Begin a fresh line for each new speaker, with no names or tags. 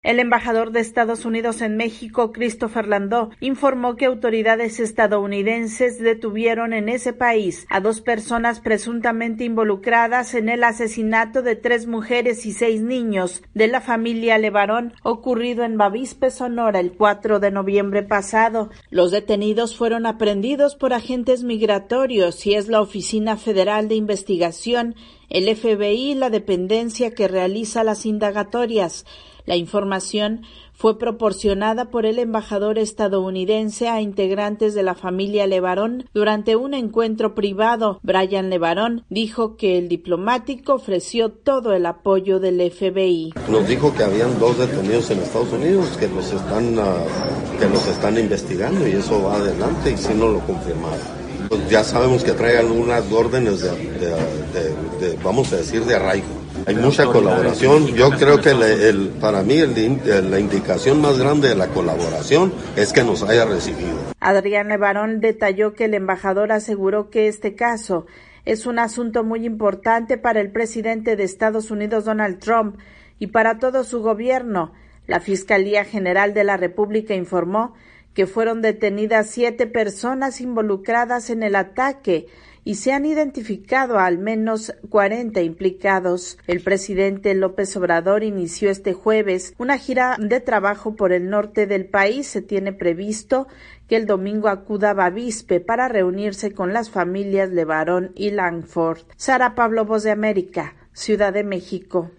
El embajador de Estados Unidos en México, Christopher Landau, informó que autoridades estadounidenses detuvieron en ese país a 2 personas presuntamente involucradas en el asesinato de 3 mujeres y 6 niños de la familia Levarón, ocurrido en Bavispe, Sonora, el 4 de noviembre pasado. Los detenidos fueron aprehendidos por agentes migratorios y es la Oficina Federal de Investigación, el FBI, la dependencia que realiza las indagatorias. La información fue proporcionada por el embajador estadounidense a integrantes de la familia Levarón durante un encuentro privado. Brian Levarón dijo que el diplomático ofreció todo el apoyo del FBI.
Nos dijo que habían 2 detenidos en Estados Unidos que los están investigando y eso va adelante y sí nos lo confirmaron. Pues ya sabemos que trae algunas órdenes de vamos a decir, de arraigo. Hay mucha colaboración. Yo creo que para mí la indicación más grande de la colaboración es que nos haya recibido.
Adrián Levarón detalló que el embajador aseguró que este caso es un asunto muy importante para el presidente de Estados Unidos, Donald Trump, y para todo su gobierno. La Fiscalía General de la República informó que fueron detenidas 7 personas involucradas en el ataque y se han identificado a al menos 40 implicados. El presidente López Obrador inició este jueves una gira de trabajo por el norte del país. Se tiene previsto que el domingo acuda a Bavispe para reunirse con las familias Levarón y Langford. Sara Pablo, Voz de América, Ciudad de México.